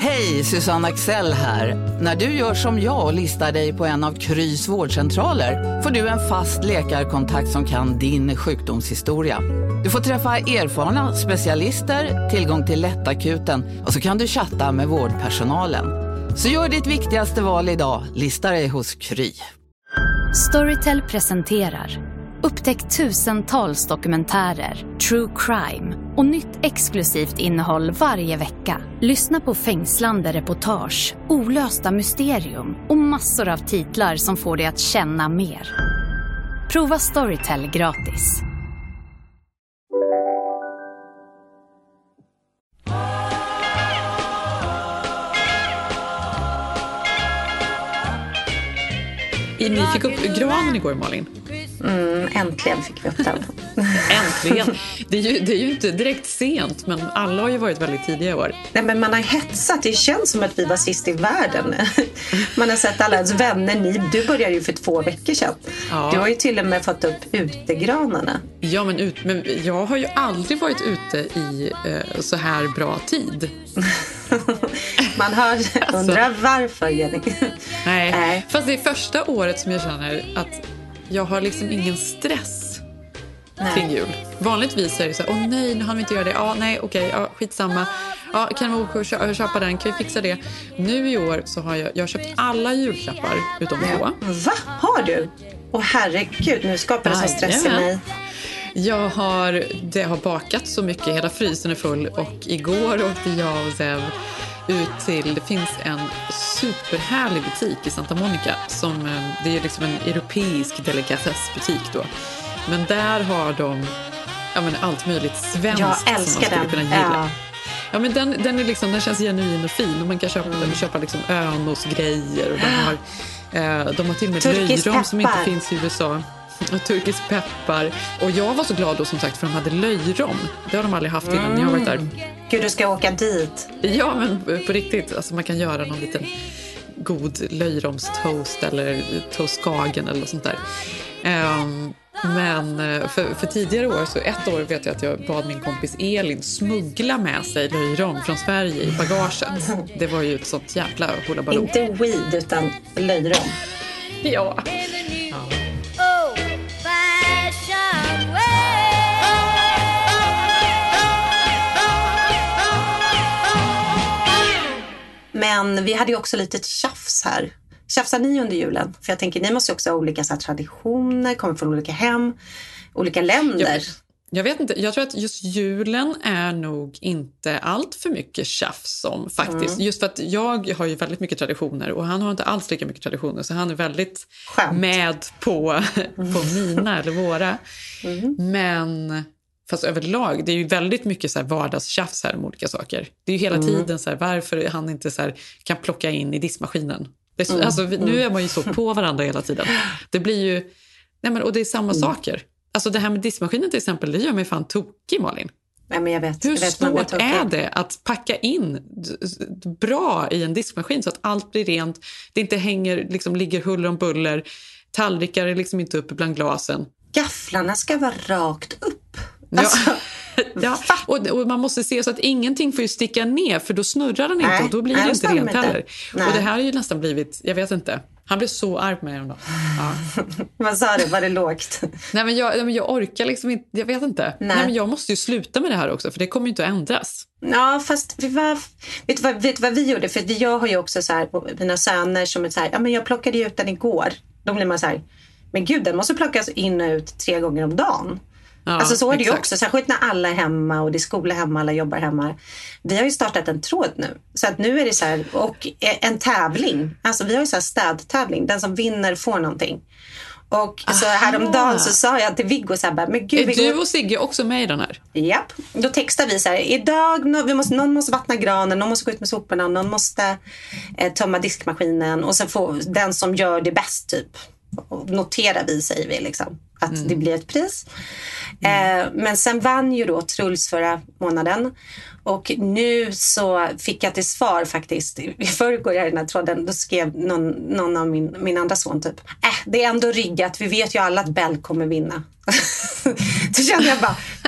Hej, Susanne Axel här. När du gör som jag och listar dig på en av Krys vårdcentraler får du en fast läkarkontakt som kan din sjukdomshistoria. Du får träffa erfarna specialister, tillgång till lättakuten och så kan du chatta med vårdpersonalen. Så gör ditt viktigaste val idag, lista dig hos Kry. Storytel presenterar upptäck tusentals dokumentärer, true crime och nytt exklusivt innehåll varje vecka. Lyssna på fängslande reportage, olösta mysterium och massor av titlar som får dig att känna mer. Prova Storytel gratis. Ni fick upp granen igår, Malin. Äntligen fick vi upp den. Äntligen. Det är ju inte direkt sent, men alla har ju varit väldigt tidiga i år. Nej, men man har hetsat. Det känns som att vi var sist i världen. Man har sett alla ens vänner. Du började ju för 2 veckor sedan. Ja. Du har ju till och med fått upp utegranarna. Ja, men jag har ju aldrig varit ute i så här bra tid. Man hör, undrar varför, Jenny. Nej, fast det är första året som jag känner att jag har liksom ingen stress kring jul. Vanligtvis är det så här, åh nej, nu har vi inte göra det. Ja, nej, okej, skitsamma. Ja, kan vi åka och köpa den? Kan vi fixa det? Nu i år så har jag köpt alla julklappar utom 2. Va? Har du? Åh herregud, nu skapar det så stress i mig. Det har bakat så mycket, hela frysen är full. Och igår åkte jag och Zev ut till, det finns en superhärlig butik i Santa Monica som, det är liksom en europeisk delikatessbutik då. Men där har de allt möjligt svenskt jag älskar som man skulle kunna gilla. Ja, men den är liksom, den känns genuin och fin och man kan köpa liksom önosgrejer och de har till och med löjrom som inte finns i USA. Och turkisk peppar. Och jag var så glad då som sagt för de hade löjrom. Det har de aldrig haft innan jag har varit där. Gud, du ska åka dit. Ja, men på riktigt. Alltså man kan göra någon liten god löjromstoast eller toastskagen eller sånt där. Men för tidigare år, så ett år vet jag att jag bad min kompis Elin smuggla med sig löjrom från Sverige i bagaget. Det var ju ett sånt jävla hullabaloo. Inte weed utan löjrom. Ja. Men vi hade ju också lite tjafs här. Tjafsar ni under julen? För jag tänker, ni måste också ha olika så här, traditioner, kommer från olika hem, olika länder. Jag vet inte, jag tror att just julen är nog inte allt för mycket tjafs om faktiskt. Just för att jag har ju väldigt mycket traditioner och han har inte alls lika mycket traditioner. Så han är väldigt med på mina eller våra. Men fast överlag, det är ju väldigt mycket så här vardagstjafs här om olika saker. Det är ju hela tiden så här, varför han inte så här kan plocka in i diskmaskinen. Alltså, nu är man ju så på varandra hela tiden. Det blir ju, och det är samma saker. Alltså det här med diskmaskinen till exempel, det gör mig fan tokig, Malin. Nej, men jag vet. Hur svårt är det att packa in bra i en diskmaskin så att allt blir rent, det inte ligger huller om buller, tallrikar är liksom inte uppe bland glasen. Gafflarna ska vara rakt upp. Alltså, ja. Och man måste se så att ingenting får ju sticka ner, för då snurrar den inte och då blir det inte rent heller. Nej. Och det här har ju nästan blivit, jag vet inte. Han blev så arg på mig en dag. Ja. Vad sa du? Var det lågt? Nej, men jag orkar liksom inte, jag vet inte. Nej, men jag måste ju sluta med det här också, för det kommer ju inte att ändras. Ja, fast vet du vad vi gjorde? För jag har ju också så här, mina söner som är så här, ja men jag plockade ju ut den igår. Då blir man så här, men gud, den måste plockas in och ut 3 gånger om dagen. Ja, alltså så är det ju också, särskilt när alla är hemma och det är skola hemma, alla jobbar hemma. Vi har ju startat en tråd nu. Så att nu är det så här, och en tävling. Alltså vi har ju så här städtävling. Den som vinner får någonting. Och så häromdagen så sa jag till Viggo så här, men gud, är du och Sigge också med i den här? Japp, då textar vi så här, idag, någon måste vattna granen, någon måste gå ut med soporna, någon måste tömma diskmaskinen. Och sen får den som gör det bäst typ. Noterar vi, säger vi liksom, att det blir ett pris. Men sen vann ju då Truls förra månaden. Och nu så fick jag till svar faktiskt, i förrgår i den här tråden, då skrev någon av min andra son typ, det är ändå riggat, vi vet ju alla att Bell kommer vinna. Så kände jag bara,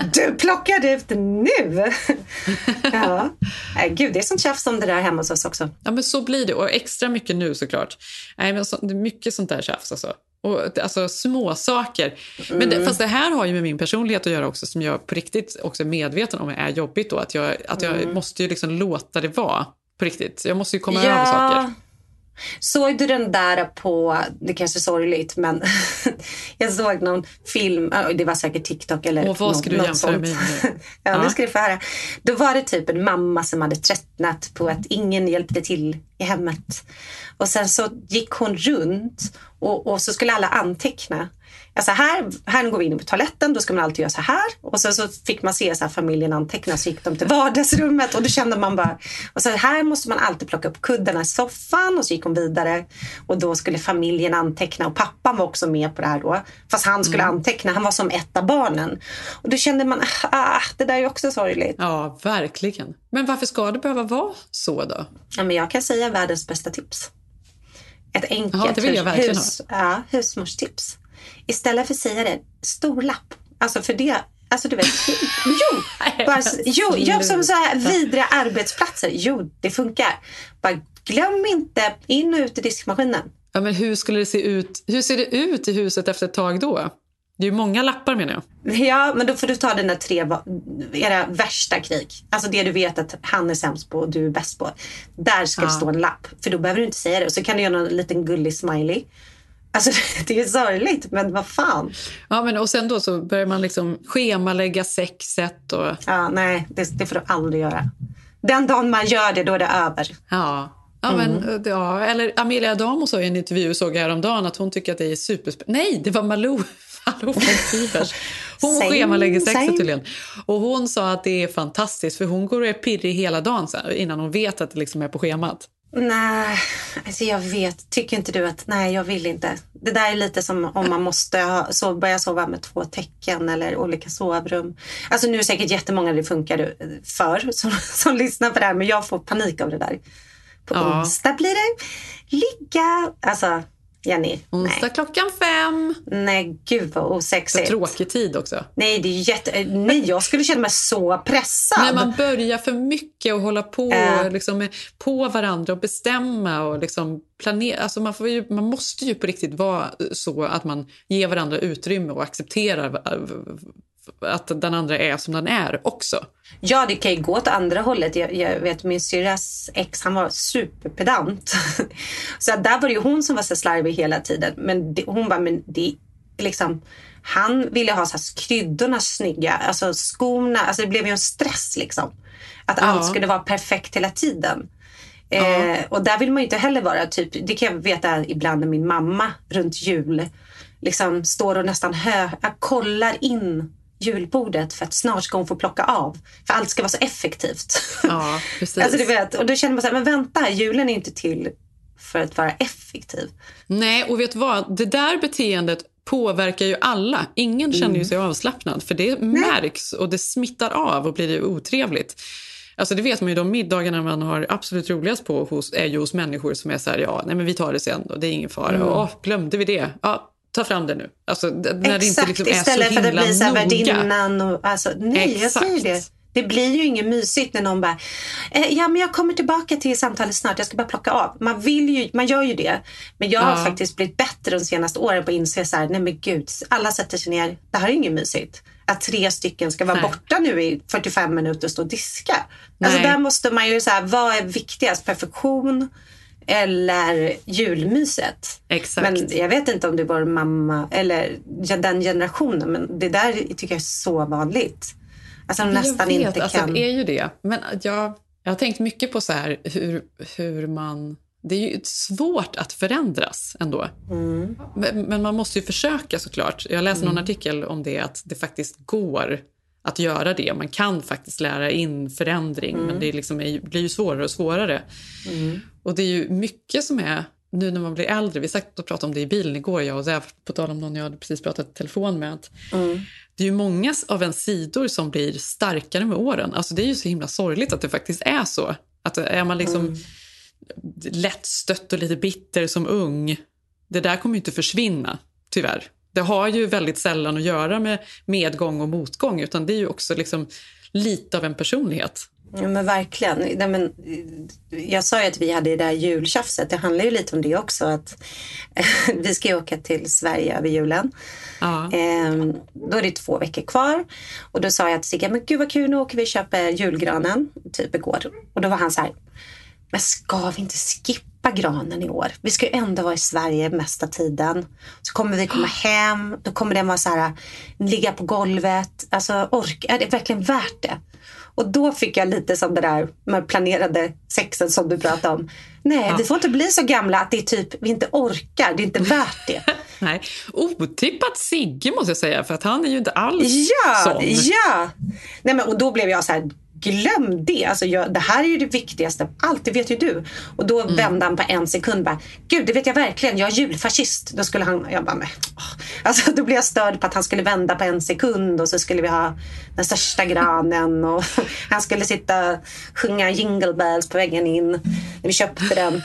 Du plockade ut nu. Ja. Nej, gud, det är sånt tjafs om det där hemma hos oss också. Ja, men så blir det. Och extra mycket nu såklart. Nej, men det är mycket sånt där tjafs alltså. Och, alltså små saker. Men fast det här har ju med min personlighet att göra också, som jag på riktigt också är medveten om är jobbigt då. Att jag måste ju liksom låta det vara på riktigt. Jag måste ju komma över saker. Såg du den där på, det kanske är sorgligt, men jag såg någon film, det var säkert TikTok eller och vad ska du jämföra med nu? Ja, nu ska du få höra. Då var det typ en mamma som hade tröttnat på att ingen hjälpte till i hemmet. Och sen så gick hon runt och så skulle alla anteckna. Alltså här går vi in på toaletten, då ska man alltid göra så här. Och så fick man se så här, familjen anteckna, så gick de till vardagsrummet och då kände man bara, och så här måste man alltid plocka upp kuddarna i soffan, och så gick hon vidare och då skulle familjen anteckna, och pappan var också med på det här då, fast han skulle anteckna, han var som ett av barnen. Och då kände man, det där är också sorgligt. Ja, verkligen. Men varför ska det behöva vara så då? Ja, men jag kan säga världens bästa tips. Ett enkelt det vill jag verkligen husmorstips. Istället för att säga det, stor lapp. Alltså för det, alltså du vet, jobb som så här vidriga arbetsplatser. Jo, det funkar. Bara glöm inte in och ut i diskmaskinen. Ja, men hur skulle det se ut? Hur ser det ut i huset efter ett tag då? Det är ju många lappar, menar jag. Ja, men då får du ta dina 3 era värsta krig. Alltså det du vet att han är sämst på och du är bäst på. Där ska det stå en lapp. För då behöver du inte säga det. Och så kan du göra en liten gullig smiley. Alltså det är ju sorgligt, men vad fan. Ja, men och sen då så börjar man liksom schemalägga sexet och... Ja, nej, det får du aldrig göra. Den dagen man gör det, då är det över. Ja, men eller Amelia Adamo sa i en intervju, såg jag häromdagen, att hon tycker att det är nej, det var Malou från Fivers. Hon schemalägger sexet tydligen. Och hon sa att det är fantastiskt, för hon går och är pirrig hela dagen sen, innan hon vet att det liksom är på schemat. Nej, alltså jag vet. Tycker inte du att, nej jag vill inte. Det där är lite som om man måste börja sova med 2 täcken eller olika sovrum. Alltså nu är det säkert jättemånga det funkar för som lyssnar på det här, men jag får panik av det där. På onsdag blir det ligga, alltså Jenny. Onsdag klockan 5. Nej, gud vad osexigt. Så tråkig tid också. Nej, det är nej, jag skulle känna mig så pressad. När man börjar för mycket och hålla på liksom, på varandra och bestämma och liksom planera. Alltså man måste ju på riktigt vara så att man ger varandra utrymme och accepterar att den andra är som den är också. Ja, det kan ju gå åt andra hållet. Jag vet, min syrras ex, han var superpedant. Så där var det ju hon som var så slarvig hela tiden. Men hon bara, men det liksom, han ville ha så här kryddorna snygga, alltså skorna, alltså det blev ju en stress liksom. Att allt skulle vara perfekt hela tiden. Och där vill man ju inte heller vara typ, det kan jag veta ibland när min mamma runt jul liksom står och nästan kollar in julbordet för att snart ska hon få plocka av. För allt ska vara så effektivt. Ja, precis. Alltså du vet, och då känner man så här, men vänta, julen är inte till för att vara effektiv. Nej, och vet du vad? Det där beteendet påverkar ju alla. Ingen känner ju sig avslappnad, för det märks och det smittar av och blir det otrevligt. Alltså det vet man ju, de middagarna man har absolut roligast på är ju hos människor som är så här, nej men vi tar det sen och det är ingen fara. Glömde vi det? Ja, ta fram det nu. Alltså när det inte liksom är istället så himla för att det blir så här noga. värdinnan och, alltså, nej, jag säger det. Det blir ju inget mysigt när någon bara, ja men jag kommer tillbaka till samtalet snart, jag ska bara plocka av. Man gör ju det. Men jag har faktiskt blivit bättre de senaste åren på att inse så här, nej men gud, alla sätter sig ner, det här är inget mysigt. Att 3 stycken ska vara borta nu i 45 minuter och stå och diska. Alltså där måste man ju så här, vad är viktigast, perfektion eller julmyset? Exakt. Men jag vet inte om det var mamma eller den generationen, men det där tycker jag är så vanligt. Alltså nästan inte kan. Alltså, det är ju det. Men jag har tänkt mycket på så här hur man... Det är ju svårt att förändras ändå. Men man måste ju försöka såklart. Jag läste någon artikel om det, att det faktiskt går att göra det. Man kan faktiskt lära in förändring, men det liksom blir ju svårare och svårare. Och det är ju mycket som är, nu när man blir äldre, vi satt och pratade om det i bilen igår, jag och Zev, på tal om någon jag hade precis pratat i telefon med, att det är ju många av en sidor som blir starkare med åren. Alltså det är ju så himla sorgligt att det faktiskt är så. Att är man liksom lättstött och lite bitter som ung, det där kommer ju inte försvinna, tyvärr. Det har ju väldigt sällan att göra med medgång och motgång, utan det är ju också liksom lite av en personlighet. Ja, men verkligen. Nej, men, jag sa ju att vi hade det där jultjafset. Det handlar ju lite om det också. Att vi ska åka till Sverige över julen. Ja. Då är det 2 veckor kvar. Och då sa jag till Sigge, men gud vad kul, nu åker vi och köper julgranen. Typ igår. Och då var han så här, men ska vi inte skippa granen i år? Vi ska ju ändå vara i Sverige mesta tiden. Så kommer vi komma hem. Då kommer den vara så här, ligga på golvet. Alltså är det verkligen värt det? Och då fick jag lite som det där med planerade sexen som du pratade om. Nej, vi får inte bli så gamla att det är typ vi inte orkar. Det är inte värt det. Nej, otippat Sigge måste jag säga. För att han är ju inte alls sån. Ja. Nej, men, och då blev jag så här, glöm det. Alltså, det här är ju det viktigaste av allt, det vet ju du. Och då vände han på 1 sekund bara, gud det vet jag verkligen, jag är julfascist. Då skulle han, jag bara, alltså då blev jag störd på att han skulle vända på 1 sekund och så skulle vi ha den största granen och han skulle sitta sjunga Jingle Bells på väggen in när vi köpte den.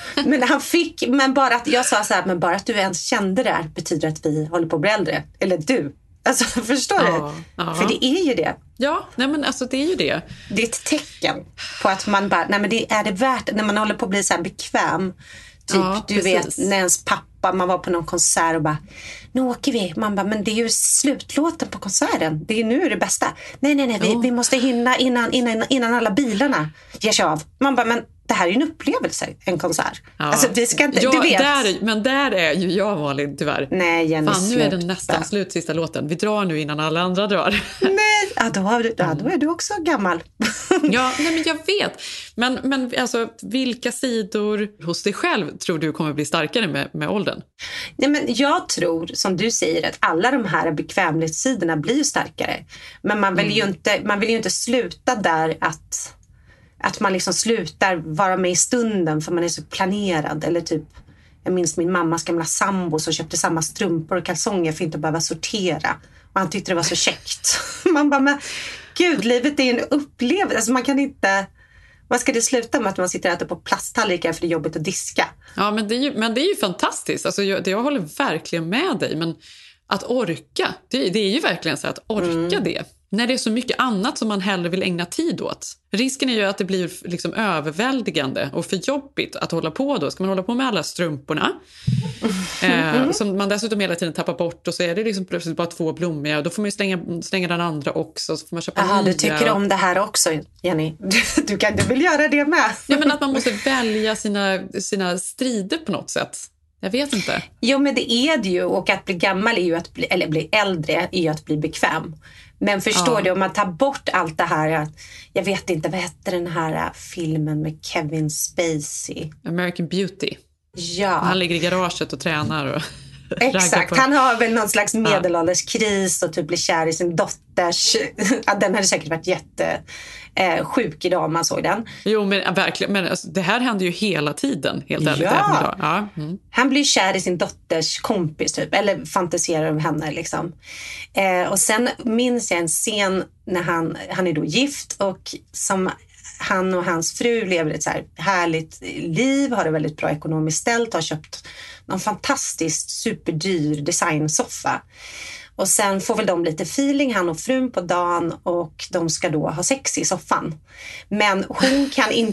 Men bara att jag sa så här, men bara att du ens kände det här betyder att vi håller på att bli äldre. Eller du. Alltså, förstår du? Ja. För det är ju det. Ja, nej men alltså det är ju det. Det är ett tecken på att man bara, nej men det är det värt, när man håller på att bli så här bekväm. Typ, du vet, när ens pappa, man var på någon konsert och bara, nu åker vi. Man bara, men det är ju slutlåten på konserten. Det är nu det bästa. Nej, vi måste hinna innan alla bilarna ger sig av. Man bara, men det här är ju en upplevelse, en konsert. Ja. Alltså vi ska inte, du vet. Men där är ju jag Malin, tyvärr. Nej, Jenny, fan, nu är den nästan slut, sista låten. Vi drar nu innan alla andra drar. Nej, då är du också gammal. Ja, nej, men jag vet. Men alltså, vilka sidor hos dig själv tror du kommer bli starkare med åldern? Nej, men jag tror, som du säger, att alla de här bekvämlighetssidorna blir starkare. Men man vill ju inte sluta där att man liksom slutar vara med i stunden för man är så planerad. Eller typ, jag minns min mammas gamla sambo som köpte samma strumpor och kalsonger för att inte behöva sortera. Och han tyckte det var så käckt. Man bara, men gud, livet är en upplevelse. Alltså man kan inte... Vad ska det sluta med att man sitter och äter på plasttallrikar för det är jobbigt att diska? Ja, men det är ju fantastiskt. Alltså, jag håller verkligen med dig. Men att orka, det är ju verkligen så att orka det. När det är så mycket annat som man hellre vill ägna tid åt. Risken är ju att det blir liksom överväldigande och för jobbigt att hålla på då. Ska man hålla på med alla strumporna som man dessutom hela tiden tappar bort och så är det liksom plötsligt bara 2 blommiga och då får man ju slänga den andra också. Så får man köpa nya. Du tycker om det här också, Jenny. Du vill göra det med. Ja, men att man måste välja sina strider på något sätt. Jag vet inte. Jo, men det är det ju. Och att bli gammal är ju eller bli äldre är ju att bli bekväm. Men förstår du, om man tar bort allt det här, jag vet inte, vad heter den här filmen med Kevin Spacey? American Beauty. Ja. Han ligger i garaget och tränar och exakt, han har väl någon slags medelålderskris och typ blir kär i sin dotters. Den hade säkert varit jättesjuk idag om man såg den. Jo, men verkligen, men alltså, det här händer ju hela tiden, helt ärligt. Ja. Ja. Mm. Han blir kär i sin dotters kompis typ, eller fantiserar om henne liksom. Och sen minns jag en scen när han är då gift och som han och hans fru lever ett så här härligt liv, har det väldigt bra ekonomiskt ställt, har köpt någon fantastiskt superdyr designsoffa. Och sen får väl de lite feeling, han och frun, på dagen och de ska då ha sex i soffan. Men hon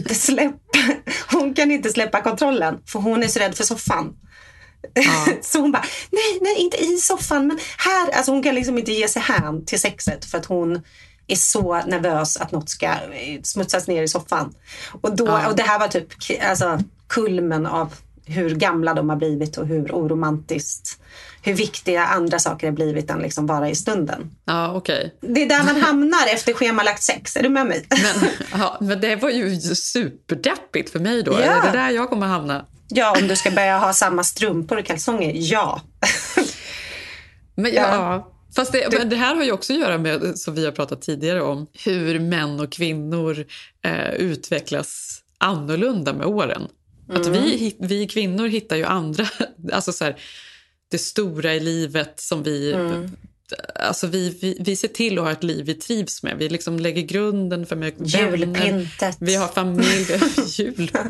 kan inte släppa kontrollen för hon är så rädd för soffan. Ja. Så hon bara, nej, inte i soffan men här. Alltså hon kan liksom inte ge sig hän till sexet för att hon är så nervös att något ska smutsas ner i soffan. Och det här var typ alltså, kulmen av hur gamla de har blivit och hur oromantiskt, hur viktiga andra saker har blivit än liksom vara i stunden. Ja, okej. Det är där man hamnar efter schemalagt sex. Är du med mig? Men det var ju superdeppigt för mig då. Ja. Är det där jag kommer hamna? Ja, om du ska börja ha samma strumpor och kalsonger, ja. Men ja. Fast det här har ju också att göra med, som vi har pratat tidigare om, hur män och kvinnor utvecklas annorlunda med åren. Att vi kvinnor hittar ju andra, alltså så här, det stora i livet som alltså vi ser till att ha ett liv vi trivs med. Vi liksom lägger grunden för julpyntet. Vi har familj,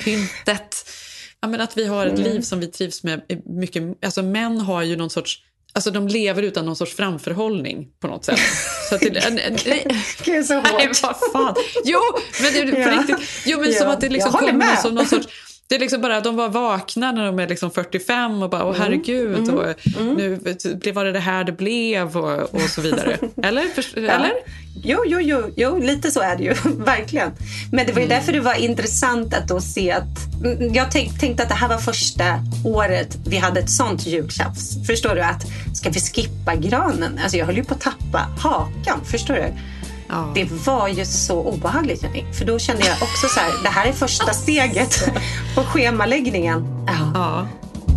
julpyntet. Ja, men att vi har ett liv som vi trivs med mycket. Alltså män har ju någon sorts, Alltså de lever utan någon sorts framförhållning på något sätt. Så att det är så hårt. Nej, vad fan. Jo, men det är på riktigt. Jo, men som att det liksom kommer som någon sorts... Det är liksom bara att de var vakna när de är liksom 45 och bara, herregud, och nu var det här det blev och så vidare. Eller? Eller? Jo, lite så är det ju, verkligen. Men det var ju därför det var intressant att då se att... Jag tänkte att det här var första året vi hade ett sånt jultjafs. Förstår du? Att ska vi skippa granen? Alltså jag höll ju på att tappa hakan, förstår du? Ja. Det var ju så obehagligt, Jenny. För då kände jag också så här, det här är första steget på schemaläggningen. Ja.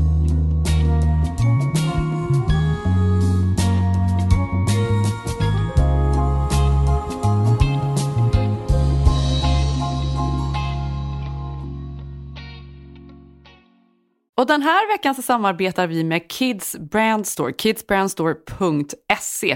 Och den här veckan så samarbetar vi med Kids Brand Store, kidsbrandstore.se.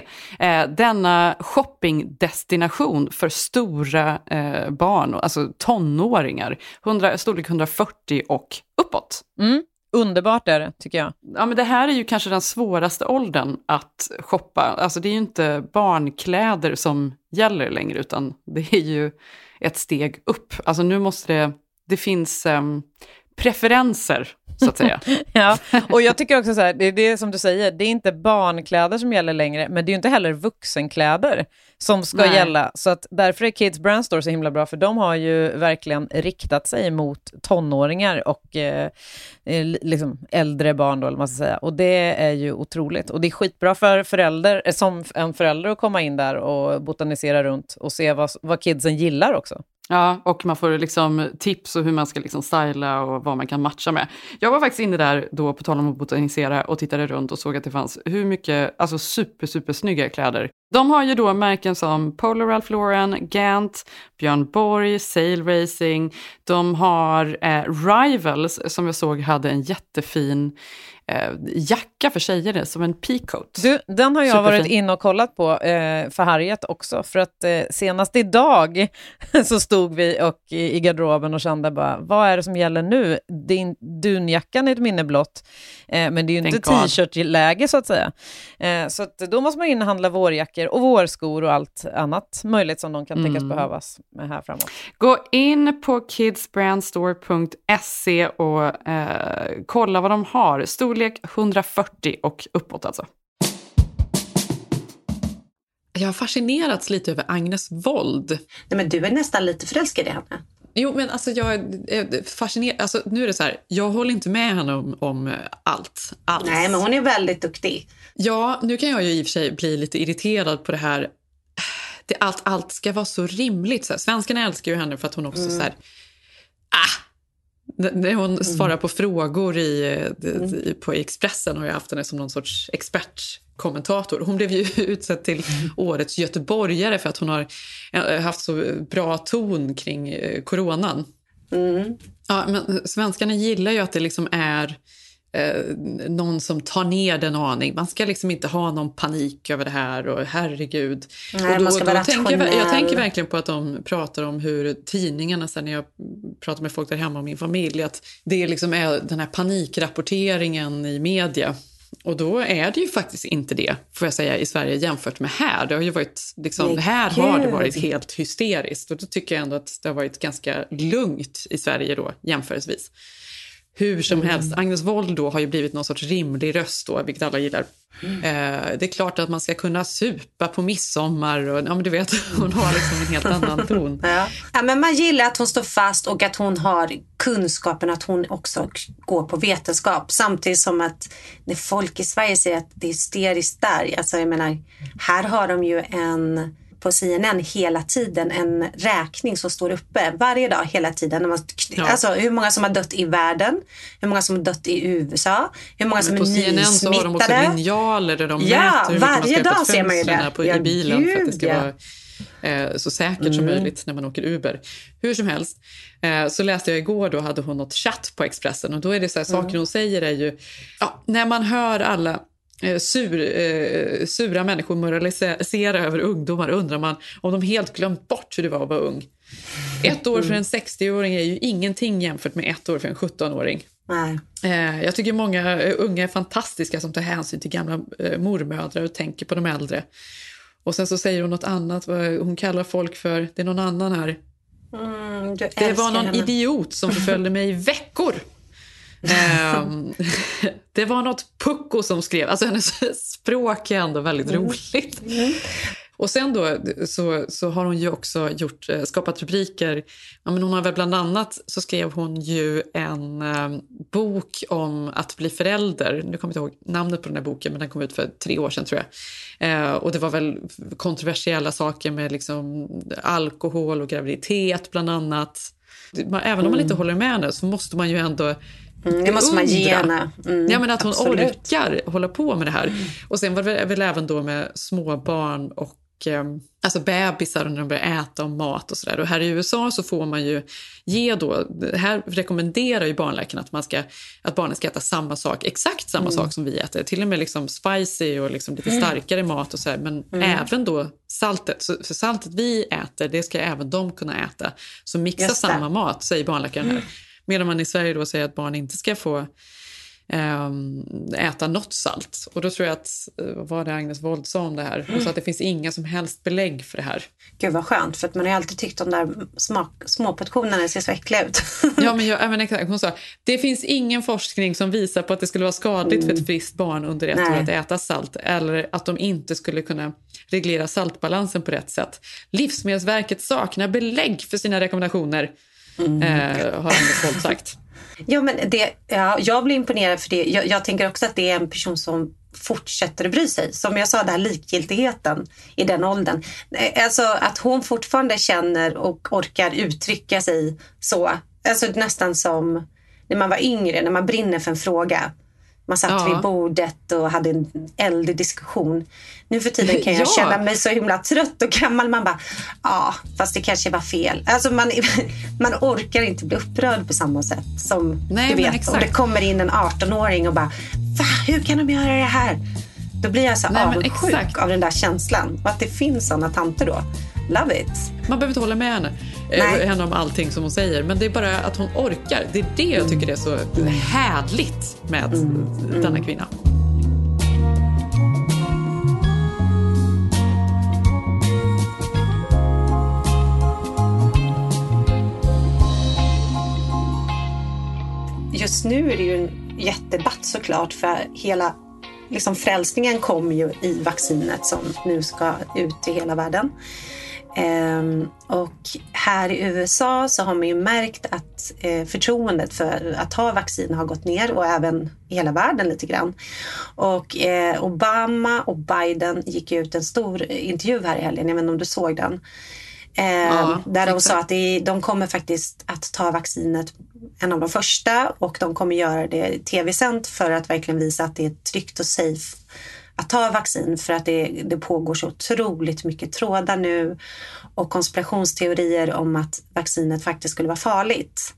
Denna shoppingdestination för stora barn, alltså tonåringar, storlek 140 och uppåt. Underbart är det, tycker jag. Ja, men det här är ju kanske den svåraste åldern att shoppa. Alltså det är ju inte barnkläder som gäller längre, utan det är ju ett steg upp. Alltså nu måste det finns preferenser, så att säga. Ja, och jag tycker också så här, det är det som du säger, det är inte barnkläder som gäller längre, men det är ju inte heller vuxenkläder som ska gälla. Så att därför är Kids Brand Store så himla bra, för de har ju verkligen riktat sig mot tonåringar och liksom äldre barn då, eller man ska säga. Och det är ju otroligt. Och det är skitbra för föräldrar, som en förälder, att komma in där och botanisera runt och se vad kidsen gillar också. Ja, och man får liksom tips och hur man ska liksom styla och vad man kan matcha med. Jag var faktiskt inne där då, på tal om att botanisera, och tittade runt och såg att det fanns hur mycket, alltså super snygga kläder. De har ju då märken som Polo Ralph Lauren, Gant, Björn Borg, Sail Racing. De har Rivals, som jag såg hade en jättefin jacka för tjejer, som en peacoat. Du, den har jag varit inne och kollat på för Harriet också, för att senast idag så stod vi och i garderoben och kände bara, vad är det som gäller nu? Dunjackan är ett minne blott, men det är ju inte t-shirt-läge så att säga. Så att då måste man inhandla vårjackor och vårskor och allt annat möjligt som de kan tänkas behövas med här framåt. Gå in på kidsbrandstore.se och kolla vad de har. Storlek 140 och uppåt alltså. Jag har fascinerats lite över Agnes Wold. Nej, men du är nästan lite förälskad i henne. Jo, men alltså jag är fascinerad. Alltså, nu är det så här, jag håller inte med henne om allt. Nej, men hon är väldigt duktig. Ja, nu kan jag ju i och för sig bli lite irriterad på det här. Allt ska vara så rimligt. Så här. Svenskarna älskar ju henne för att hon också så här... När hon svarar på frågor på Expressen har jag haft henne som någon sorts expertkommentator. Hon blev ju utsedd till årets göteborgare för att hon har haft så bra ton kring coronan. Ja, men svenskarna gillar ju att det liksom är någon som tar ner den aning. Man ska liksom inte ha någon panik över det här och herregud. Nej, och man ska vara rationell. jag tänker verkligen på att de pratar om hur tidningarna, sen när jag pratar med folk där hemma och min familj, att det liksom är den här panikrapporteringen i media. Och då är det ju faktiskt inte det, får jag säga, i Sverige jämfört med här. Det har ju varit liksom, här har det varit helt hysteriskt, och då tycker jag ändå att det har varit ganska lugnt i Sverige då, jämförelsevis. Hur som helst, Agnes Wold då har ju blivit någon sorts rimlig röst då, vilket alla gillar. Det är klart att man ska kunna supa på midsommar och ja, men du vet, hon har liksom en helt annan ton. Ja, men man gillar att hon står fast och att hon har kunskapen, att hon också går på vetenskap. Samtidigt som att när folk i Sverige säger att det är hysteriskt där, alltså jag menar, här har de ju på CNN hela tiden en räkning som står uppe varje dag hela tiden. Alltså hur många som har dött i världen, hur många som har dött i USA, hur många som är nysmittade. På CNN så har de också linjaler där de mäter hur varje dag ser man ju det. I bilen för att det ska vara så säkert som möjligt när man åker Uber. Hur som helst, så läste jag igår, då hade hon något chatt på Expressen, och då är det så här, saker hon säger är ju, när man hör alla sura människor moralisera över ungdomar, undrar man om de helt glömt bort hur det var att vara ung. 1 år för en 60-åring är ju ingenting jämfört med 1 år för en 17-åring. Nej. Jag tycker många unga är fantastiska som tar hänsyn till gamla mormödrar och tänker på de äldre. Och sen så säger hon något annat, hon kallar folk för, det är någon annan här. Det var någon idiot som förföljde mig i veckor. Det var något pucko som skrev, alltså hennes språk är ändå väldigt roligt. Och sen då så har hon ju också skapat rubriker. Ja, men hon har väl bland annat så skrev hon ju en bok om att bli förälder. Nu kommer jag inte ihåg namnet på den här boken, men den kom ut för 3 år sedan tror jag. Och det var väl kontroversiella saker med liksom alkohol och graviditet bland annat. Även om man inte håller med henne så måste man ju ändå det måste man ge henne. Ja, men att hon absolut. orkar hålla på med det här. Och sen var det väl även då med små barn och alltså bebisar när de börjar äta och mat och sådär. Och här i USA så får man ju ge då, här rekommenderar ju barnläkarna att barnen ska äta samma sak, exakt samma sak som vi äter. Till och med liksom spicy och liksom lite starkare mat och så här, men även då saltet. För saltet vi äter, det ska även de kunna äta. Så mixa samma mat, säger barnläkaren här. Medan man i Sverige då säger att barn inte ska få äta något salt. Och då tror jag att, vad det Agnes Wold sa om det här, och så att det finns inga som helst belägg för det här. Gud vad skönt, för att man har ju alltid tyckt om de där småportionerna ser så äckliga ut. Ja, men exakt. Hon sa, det finns ingen forskning som visar på att det skulle vara skadligt för ett friskt barn under 1 år att äta salt, eller att de inte skulle kunna reglera saltbalansen på rätt sätt. Livsmedelsverket saknar belägg för sina rekommendationer, har Agnes Wold sagt. Ja, men jag blir imponerad för det. Jag tänker också att det är en person som fortsätter att bry sig. Som jag sa, den här likgiltigheten i den åldern. Alltså att hon fortfarande känner och orkar uttrycka sig så. Alltså nästan som när man var yngre, när man brinner för en fråga. Man satt vid bordet och hade en eldig diskussion. Nu för tiden kan jag känna mig så himla trött och gammal. Man bara, fast det kanske var fel. Alltså man orkar inte bli upprörd på samma sätt som du vet. Om det kommer in en 18-åring och bara, hur kan de göra det här? Då blir jag så avundsjuk av den där känslan. Och att det finns sådana tanter då. Love it. Man behöver inte hålla med henne om allting som hon säger. Men det är bara att hon orkar. Det är det jag tycker är så härligt med denna kvinna. Just nu är det ju en jättedebatt såklart, för hela liksom frälsningen kommer ju i vaccinet som nu ska ut i hela världen. Och här i USA så har man ju märkt att förtroendet för att ta vaccin har gått ner, och även i hela världen lite grann. Och Obama och Biden gick ut en stor intervju här i helgen, jag vet inte om du såg den. Där de sa att de kommer faktiskt att ta vaccinet, en av de första, och de kommer göra det tv-sänt för att verkligen visa att det är tryggt och safe att ta vaccin, för att det pågår så otroligt mycket trådar nu och konspirationsteorier om att vaccinet faktiskt skulle vara farligt.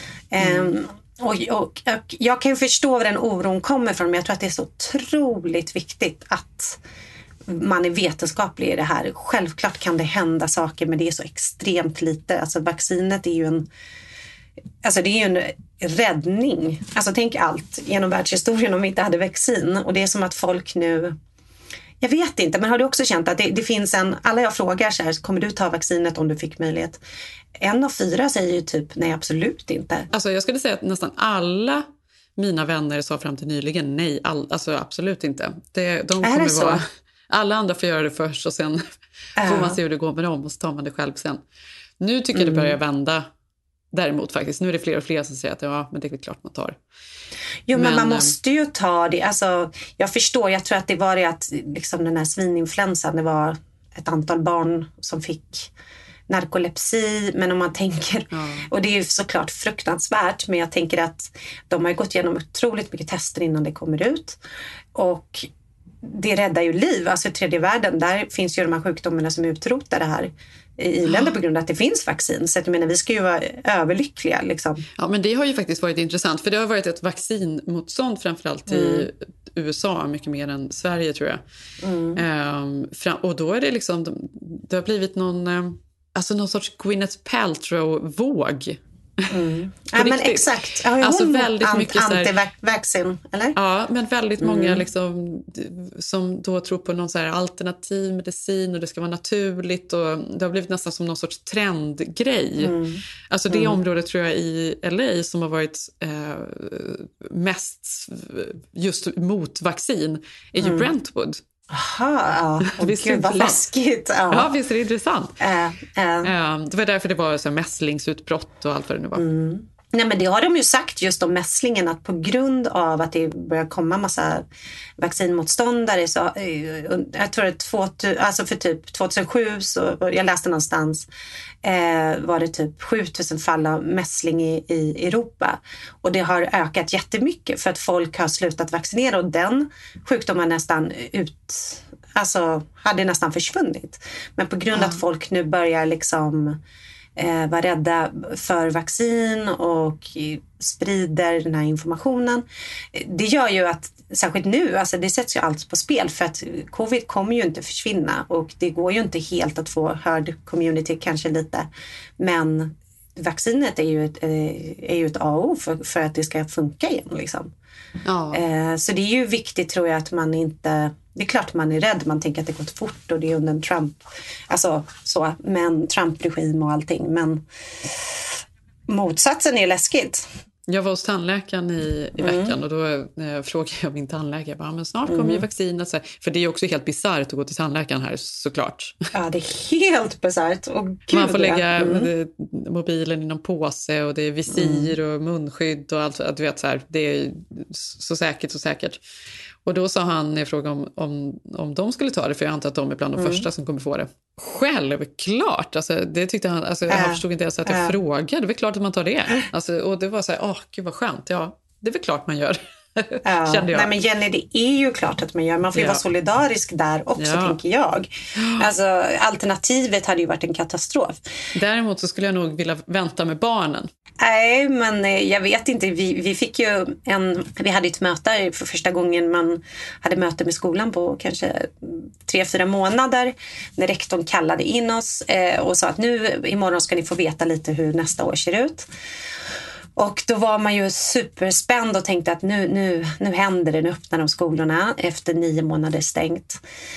Och jag kan ju förstå var den oron kommer från, men jag tror att det är så otroligt viktigt att man är vetenskaplig i det här. Självklart kan det hända saker, men det är så extremt lite. Alltså vaccinet är ju en räddning. Alltså tänk allt genom världshistorien om vi inte hade vaccin. Och det är som att folk nu, jag vet inte, men har du också känt att det finns alla jag frågar så här, kommer du ta vaccinet om du fick möjlighet? 1 av 4 säger ju typ, nej absolut inte. Alltså jag skulle säga att nästan alla mina vänner sa fram till nyligen nej, alltså absolut inte. De kommer vara, alla andra får göra det först och sen får man se hur det går med dem och så tar man det själv sen. Nu tycker jag det börjar vända. Däremot faktiskt, nu är det fler och fler som säger att men det är klart man tar. Jo, men man måste ju ta det. Alltså, jag förstår, jag tror att det var det att liksom den här svininfluensan, det var ett antal barn som fick narkolepsi, men om man tänker, och det är ju såklart fruktansvärt, men jag tänker att de har gått igenom otroligt mycket tester innan det kommer ut, och det räddar ju liv. Alltså i tredje världen, där finns ju de här sjukdomarna som utrotar det här i länder på grund av att det finns vaccin. Så jag menar, vi ska ju vara överlyckliga liksom. Ja, men det har ju faktiskt varit intressant, för det har varit ett vaccinmotstånd framförallt i USA, mycket mer än Sverige tror jag. Och då är det liksom, det har blivit någon alltså någon sorts Gwyneth Paltrow-våg. Ja, men exakt. Ja, alltså väldigt mycket anti-vaccin, eller? Ja, men väldigt många liksom, som då tror på någon så här alternativ medicin och det ska vara naturligt och det har blivit nästan som någon sorts trendgrej. Alltså det området tror jag i LA som har varit mest just mot vaccin är ju Brentwood. Aha, ja. Gud vad läskigt. Ja, visst är det intressant. Det var därför det var så här mässlingsutbrott och allt vad det nu var. Nej, men det har de ju sagt just om mässlingen, att på grund av att det börjar komma massa vaccinmotståndare så jag tror att för typ 2007 så jag läste någonstans var det typ 7000 fall av mässling i Europa och det har ökat jättemycket för att folk har slutat vaccinera och den sjukdomen nästan hade nästan försvunnit, men på grund av att folk nu börjar liksom var rädda för vaccin och sprider den här informationen. Det gör ju att, särskilt nu, alltså det sätts ju allt på spel för att covid kommer ju inte försvinna och det går ju inte helt att få herd community kanske lite. Men vaccinet är ju ett A och O för att det ska funka igen liksom. Ja. Så det är ju viktigt tror jag att man inte... Det är klart man är rädd, man tänker att det gått fort och det är under en Trump, alltså så, men Trump-regim och allting. Men motsatsen är läskigt. Jag var hos tandläkaren i veckan och då frågade jag min tandläkare, men snart kommer ju vaccinet. För det är också helt bizarrt att gå till tandläkaren här såklart. Ja, det är helt bizarrt. Man får lägga mobilen i någon påse och det är visir och munskydd och allt. Du vet, så här, det är så säkert. Och då sa han, jag frågade om de skulle ta det, för jag antar att de är bland de första som kommer få det. Självklart! Alltså, det tyckte han, alltså, jag förstod inte ens att jag frågade. Det är väl klart att man tar det. Alltså, och det var så här, gud vad skönt. Ja, det är väl klart man gör. Kände jag. Nej, men Jenny, det är ju klart att man gör. Man får ju vara solidarisk där också, tänker jag. Alltså, alternativet hade ju varit en katastrof. Däremot så skulle jag nog vilja vänta med barnen. Nej, men jag vet inte. Vi fick ju vi hade ett möte för första gången man hade möte med skolan på kanske 3-4 månader. När rektorn kallade in oss och sa att imorgon ska ni få veta lite hur nästa år ser ut. Och då var man ju superspänd och tänkte att nu händer det, nu öppnar de skolorna efter 9 månader stängt.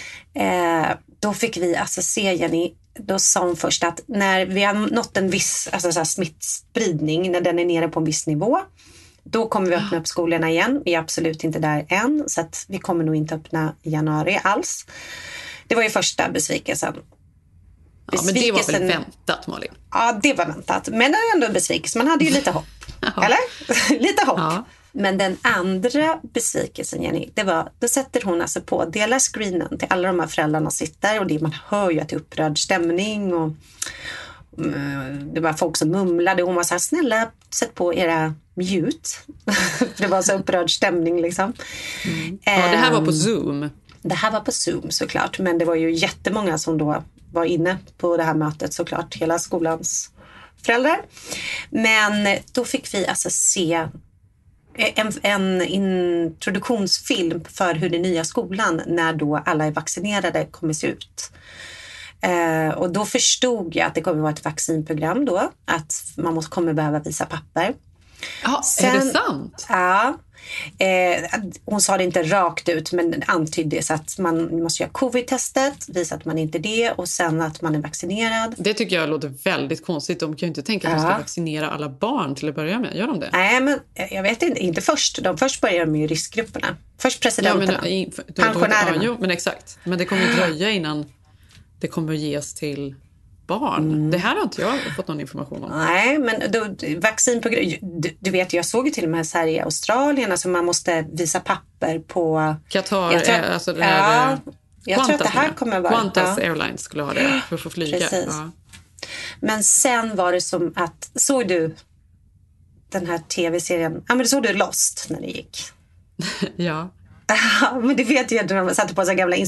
Då fick vi alltså se, Jenny, då sa hon först att när vi har nått en viss smittspridning, när den är nere på en viss nivå, då kommer vi öppna upp skolorna igen. Vi är absolut inte där än, så att vi kommer nog inte öppna i januari alls. Det var ju första besvikelsen. Ja, men det var väl väntat, Malin? Ja, det var väntat. Men det är ändå en besvikelse. Man hade ju lite hopp. Eller? Lite hopp. Ja. Men den andra besvikelsen, Jenny, det var, då sätter hon alltså på, delar screenen till alla de här föräldrarna sitter och man hör ju att det är upprörd stämning och det var folk som mumlade och hon var så här, snälla, sätt på era mute. Det var så upprörd stämning liksom. Ja, det här var på Zoom. Det här var på Zoom såklart, men det var ju jättemånga som då var inne på det här mötet såklart, hela skolans föräldrar. Men då fick vi alltså se en introduktionsfilm för hur den nya skolan, när då alla är vaccinerade, kommer se ut. Och då förstod jag att det kommer vara ett vaccinprogram då, att man kommer behöva visa papper. Ja, är det sant? Ja. Hon sa det inte rakt ut, men antydde så att man måste göra covid-testet, visa att man inte är det och sen att man är vaccinerad. Det tycker jag låter väldigt konstigt. De kan ju inte tänka att de ska vaccinera alla barn till att börja med. Gör de det? Nej, men jag vet inte först. Först börjar de ju riskgrupperna. Först presidenterna, pensionärerna. Jo, men exakt. Men det kommer ju dröja innan det kommer ges till barn. Det här har inte jag fått någon information om. Nej, men vaccinprogram, du vet, jag såg ju till och med så här i Australien, alltså man måste visa papper på Qatar, alltså det här, jag tror att det här kommer vara Qantas Airlines skulle ha det för att få flyga. Precis. Ja. Men sen var det som att, såg du den här tv-serien, ja men du såg du Lost när det gick? Ja. Men det vet ju att de satte på så gamla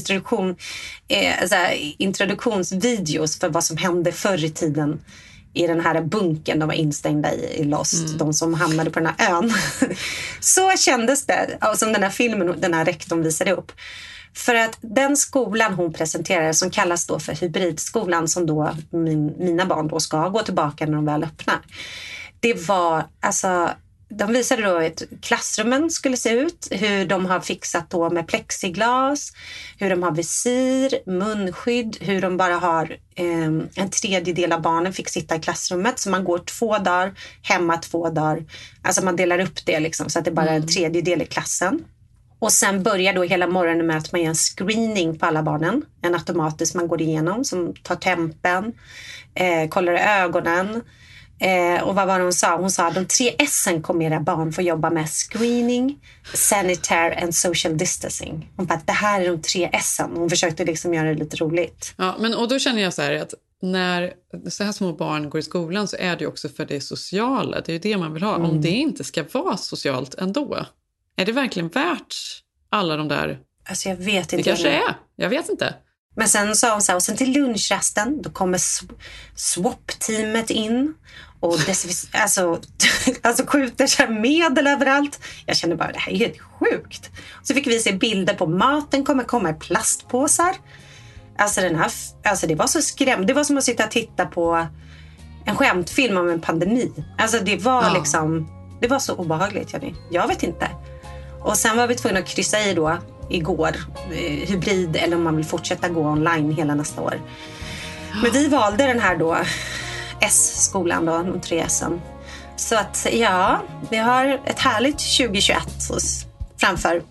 introduktionsvideos för vad som hände förr i tiden i den här bunken de var instängda i Lost, de som hamnade på den här ön. Så kändes det, och som den här filmen, den här rektorn visade upp. För att den skolan hon presenterar, som kallas då för hybridskolan, som då mina barn då ska gå tillbaka när de väl öppnar. Det var, alltså, de visade då ett klassrummen skulle se ut, hur de har fixat då med plexiglas, hur de har visir, munskydd, hur de bara har en tredjedel av barnen fick sitta i klassrummet, så man går 2 dagar, hemma 2 dagar. Alltså man delar upp det liksom, så att det bara är en tredjedel i klassen. Och sen börjar då hela morgonen med att man gör en screening på alla barnen. En automatisk man går igenom som tar tempen, kollar i ögonen. Och vad var det hon sa? Hon sa att de 3 S:en kommer era barn få jobba med: screening, sanitary and social distancing. Hon bara, att det här är de 3 S:en. Hon försökte liksom göra det lite roligt. Ja, men och då känner jag så här att när så här små barn går i skolan så är det också för det sociala. Det är ju det man vill ha. Om det inte ska vara socialt ändå. Är det verkligen värt alla de där? Alltså jag vet inte. Det kanske är. Jag vet inte. Men sen sa hon så här, och sen till lunchrasten då kommer swap-teamet in och alltså skjuter sig medel överallt. Jag kände bara, det här är helt sjukt. Så fick vi se bilder på maten kommer komma i plastpåsar. Alltså det var så skrämt. Det var som att sitta och titta på en skämtfilm om en pandemi. Alltså det var liksom, det var så obehagligt. Jag vet inte. Och sen var vi tvungna att kryssa i då igår, hybrid eller om man vill fortsätta gå online hela nästa år. Men vi valde den här då S-skolan då, de 3 S:en. Så att ja, vi har ett härligt 2021 framför.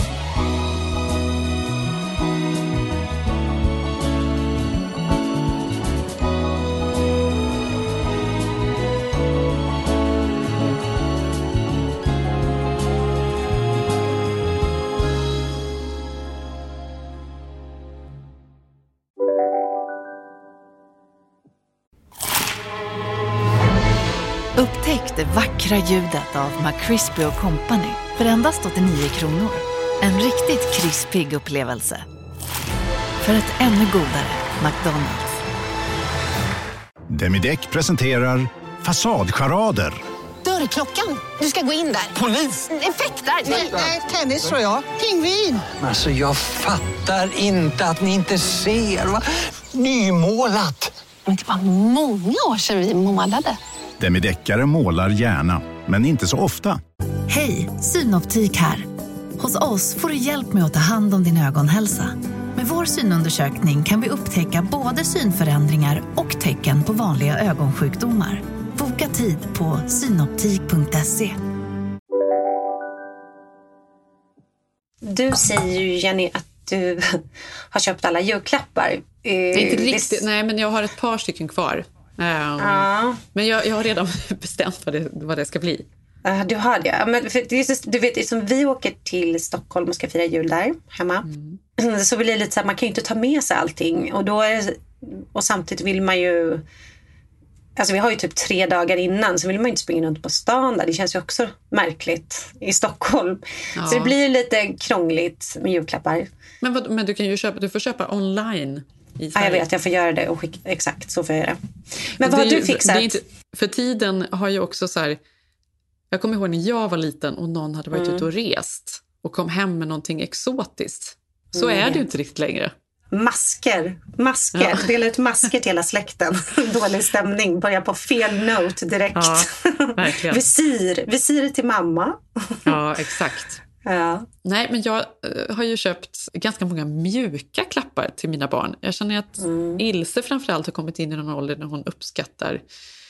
Upptäck det vackra ljudet av McCrispy & Company för endast 89 kronor. En riktigt krispig upplevelse. För ett ännu godare McDonald's. Demideck presenterar Fasadcharader. Dörrklockan, du ska gå in där. Polis? Effektar? Nej, tennis tror jag. Pingvin. Alltså jag fattar inte att ni inte ser. Nymålat. Men det var många år sedan vi målade. Demideckare målar gärna, men inte så ofta. Hej, Synoptik här. Hos oss får du hjälp med att ta hand om din ögonhälsa. Med vår synundersökning kan vi upptäcka både synförändringar och tecken på vanliga ögonsjukdomar. Boka tid på synoptik.se. Du säger ju, Jenny, att du har köpt alla julklappar. Inte riktigt, nej, men jag har ett par stycken kvar. Men jag har redan bestämt vad det ska bli. Du har det. Men för du vet, som vi åker till Stockholm och ska fira jul där hemma. Så blir det lite så här, man kan ju inte ta med sig allting. Och samtidigt vill man ju, alltså vi har ju typ 3 dagar innan, så vill man ju inte springa runt på stan där. Det känns ju också märkligt i Stockholm. Så det blir lite krångligt med julklappar. Men du kan ju du får köpa online. Ja, jag vet, jag får göra det och skicka, exakt så får jag göra. Men vad har du fixat? För tiden har ju också så här, jag kommer ihåg när jag var liten och någon hade varit ute och rest och kom hem med någonting exotiskt. Så är det ju inte riktigt längre. Masker. Ja. Dela ut masker till hela släkten. Dålig stämning, börja på fel note direkt. Ja, verkligen. Visir till mamma. Ja, exakt. Ja. Nej, men jag har ju köpt ganska många mjuka klappar till mina barn. Jag känner att Ilse framförallt har kommit in i någon ålder när hon uppskattar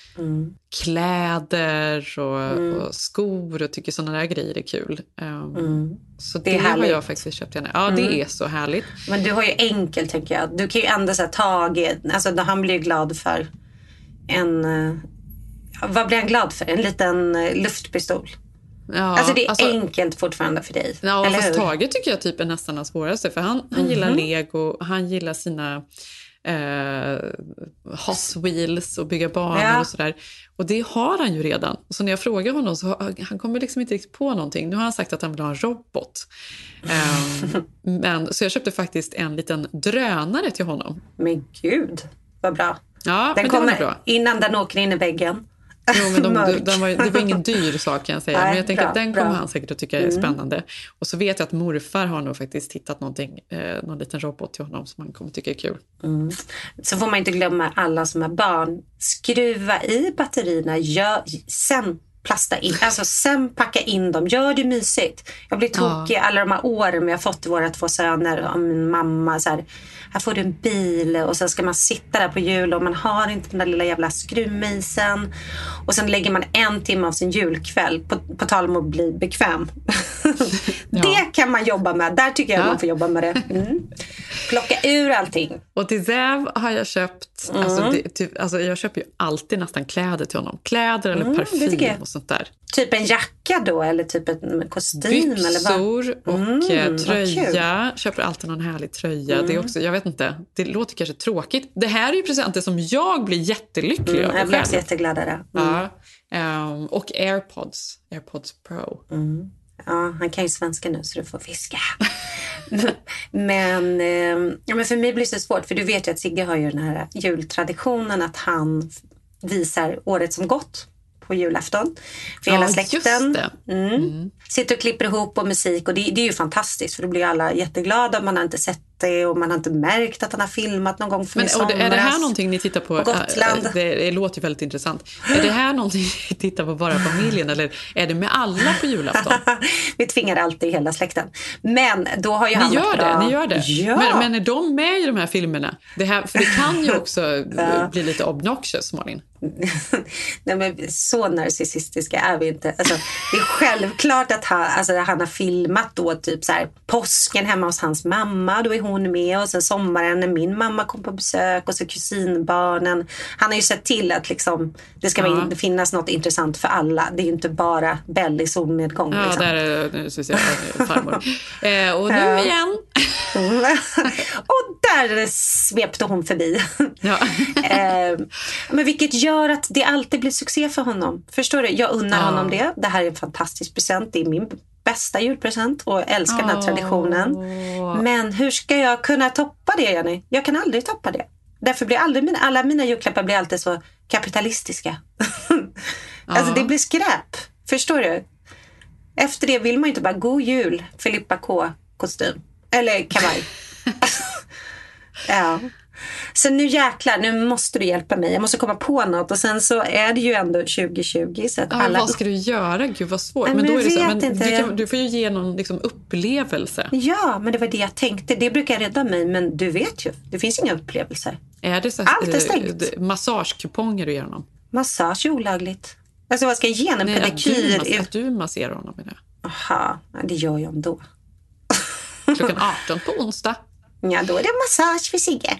kläder och skor och tycker sådana där grejer är kul. Så det har jag faktiskt köpt henne. Ja, det är så härligt. Men du har ju enkelt, tänker jag. Du kan ju ändå så här alltså han blir glad för vad blir han glad för? En liten luftpistol. Ja, alltså det är enkelt fortfarande för dig. Ja, eller fast hur? Tage tycker jag typ är nästan den svåraste. För han gillar Lego, han gillar sina Hot Wheels och bygga banor och sådär. Och det har han ju redan. Så när jag frågar honom så han kommer liksom inte riktigt på någonting. Nu har han sagt att han vill ha en robot. Så jag köpte faktiskt en liten drönare till honom. Men gud, vad bra. Ja, den kommer bra innan den åker in i väggen. Jo, men det var ingen dyr sak kan jag säga. Nej, men jag tänker att den kommer han säkert att tycka är spännande. Och så vet jag att morfar har nog faktiskt hittat någon liten robot till honom som han kommer tycka är kul. Så får man inte glömma alla som har barn. Skruva i batterierna, sen plasta in, alltså sen packa in dem. Gör det mysigt. Jag blir tokig alla de här åren vi har fått våra 2 söner och min mamma så här får du en bil och sen ska man sitta där på jul och man har inte den där lilla jävla skruvmejseln och sen lägger man 1 timme av sin julkväll på tal om att bli bekväm. Det kan man jobba med. Där tycker jag man får jobba med det. Plocka ur allting. Och till Zev har jag köpt alltså jag köper ju alltid nästan kläder till honom. Kläder eller parfym och sånt där. Typ en jacka då eller typ en kostym byxor och tröja. Köper alltid någon härlig tröja. Det är också, jag vet inte, det låter kanske tråkigt. Det här är ju presenter som jag blir jättelycklig över. Jag blir också jätteglad där. Och AirPods Pro. Ja, han kan ju svenska nu så du får fiska. men för mig blir det så svårt för du vet ju att Sigge har ju den här jultraditionen att han visar året som gått på julafton för hela släkten. Sitter och klipper ihop och musik och det är ju fantastiskt för då blir alla jätteglada. Man har inte sett det och man har inte märkt att han har filmat någon gång för är det här någonting ni tittar på Gotland? Det låter ju väldigt intressant. Är det här någonting ni tittar på bara familjen eller är det med alla på julafton? Vi tvingar alltid hela släkten. Men då har ju han... Ni gör det. Ja. Men är de med i de här filmerna? För det kan ju också bli lite obnoxious, Malin. Nej, men så narcissistiska är vi inte. Alltså, det är självklart att han har filmat då typ så här påsken hemma hos hans mamma, då är hon med och sen sommaren när min mamma kom på besök och så kusinbarnen. Han har ju sett till att liksom, det ska finnas något intressant för alla. Det är ju inte bara Bell i solnedgång. Ja, liksom. Där är så ser jag farmor. Och nu igen. Och där svepte hon förbi. Men vilket gör att det alltid blir succé för honom. Förstår du? Jag unnar honom det. Det här är en fantastisk present. Det är min bästa julpresent och jag älskar den här traditionen. Men hur ska jag kunna toppa det, Jenny? Jag kan aldrig toppa det. Därför blir alla mina julklappar blir alltid så kapitalistiska. Alltså det blir skräp. Förstår du? Efter det vill man ju inte bara god jul, Filippa K-kostym. Eller kavaj. Ja. Så nu jäklar, nu måste du hjälpa mig. Jag måste komma på något. Och sen så är det ju ändå 2020 så att alla... Vad ska du göra? Gud vad svårt. Men då är det så, du får ju ge någon liksom upplevelse. Ja, men det var det jag tänkte. Det brukar rädda mig, men du vet ju. Det finns inga upplevelser. Är det så allt är stängt. Massagekuponger du ger honom? Massage är olagligt. Alltså vad ska jag ge en pedikyr? Att du masserar honom med det. Aha, det gör jag ändå. Klockan 18 på onsdag. Ja, då är det massage för Sigge.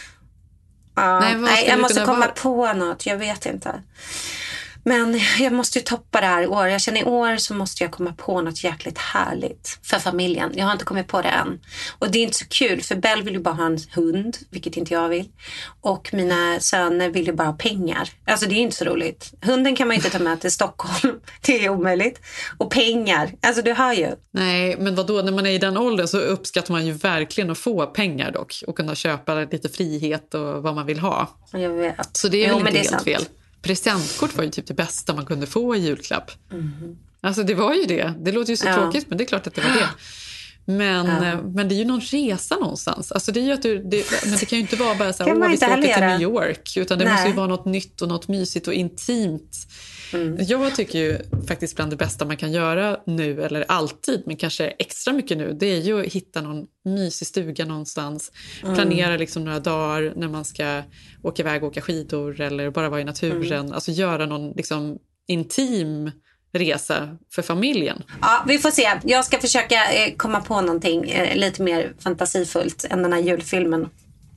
Nej, jag måste komma på något. Jag vet inte. Men jag måste ju toppa det här i år. Jag känner i år så måste jag komma på något jäkligt härligt för familjen. Jag har inte kommit på det än. Och det är inte så kul för Bell vill ju bara ha en hund, vilket inte jag vill. Och mina söner vill ju bara ha pengar. Alltså det är inte så roligt. Hunden kan man inte ta med till Stockholm. Det är omöjligt. Och pengar, alltså du hör ju. Nej, men vadå? När man är i den åldern så uppskattar man ju verkligen att få pengar dock. Och kunna köpa lite frihet och vad man vill ha. Jag vet. Så det är väl inte helt fel. Presentkort var ju typ det bästa man kunde få i julklapp. Alltså det var ju det. Det låter ju så tråkigt, men det är klart att det var det. Men det är ju någon resa någonstans. Alltså det är ju att men det kan ju inte vara bara så här, vi ska åka till New York. Utan det måste ju vara något nytt och något mysigt och intimt. Jag tycker ju faktiskt bland det bästa man kan göra nu, eller alltid, men kanske extra mycket nu, det är ju att hitta någon mysig stuga någonstans. Planera liksom några dagar när man ska åka iväg och åka skidor eller bara vara i naturen. Alltså göra någon liksom intim resa för familjen. Ja, vi får se. Jag ska försöka komma på någonting lite mer fantasifullt än den här julfilmen.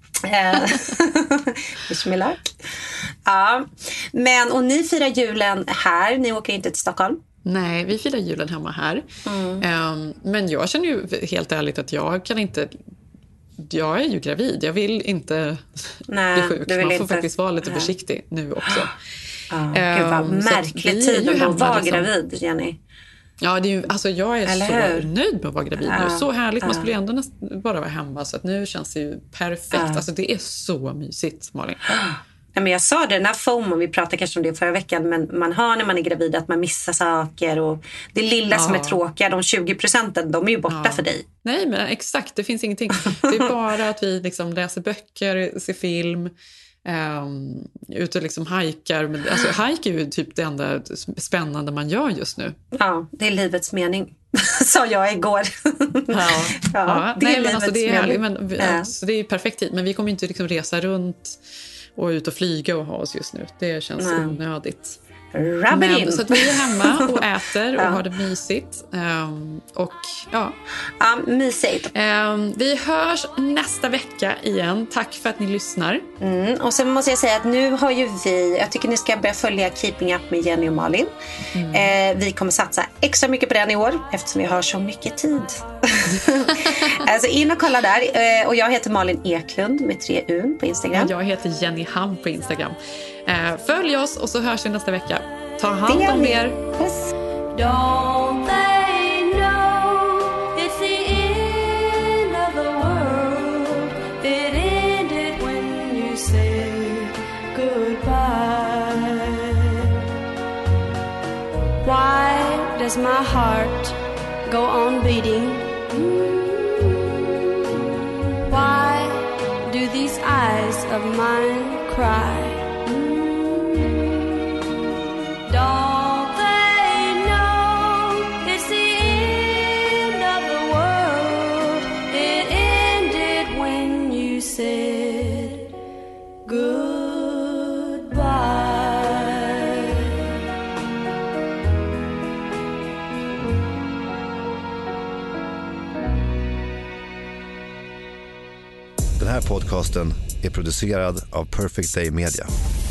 Ja. Men, och ni firar julen här. Ni åker inte till Stockholm? Nej, vi firar julen hemma här. Men jag känner ju helt ärligt att jag kan inte... Jag är ju gravid. Jag vill inte bli sjuk. Man får faktiskt vara lite försiktig nu också. Gud vad märklig tid att vara gravid, Jenny. Ja, det är ju, alltså jag är så nöjd med att vara gravid nu. Så härligt, man skulle ju ändå bara vara hemma. Så att nu känns det ju perfekt. Alltså det är så mysigt, Malin. men jag sa det, den här FOMO, vi pratade kanske om det förra veckan, men man har när man är gravid att man missar saker och det lilla som är tråkiga, de 20%, de är ju borta för dig. Nej, men exakt, det finns ingenting. Det är bara att vi liksom läser böcker, ser film, ute och liksom hajkar. Men, alltså, hajk är ju typ det enda spännande man gör just nu. Ja, det är livets mening. Sa jag igår. Ja, det är livets mening. Alltså, det är perfekt tid, men vi kommer inte liksom resa runt och ut och flyga och ha oss just nu. Det känns onödigt. Men, så att vi är hemma och äter och har det mysigt. Mysigt. Vi hörs nästa vecka igen. Tack för att ni lyssnar. Och sen måste jag säga att nu har ju jag tycker ni ska börja följa Keeping Up med Jenny och Malin. Vi kommer satsa extra mycket på den i år eftersom vi har så mycket tid. Alltså in och kolla där. Och jag heter Malin Eklund med 3 U på Instagram. Jag heter Jenny Ham på Instagram. Följ oss och så hörs vi nästa vecka. Ta hand om er. Puss. Don't they know it's the end of the world? It ended when you said goodbye. Why does my heart go on beating? Why do these eyes of mine cry? Don't they know it's the end of the world? It ended when you said goodbye. Den här podcasten är producerad av Perfect Day Media.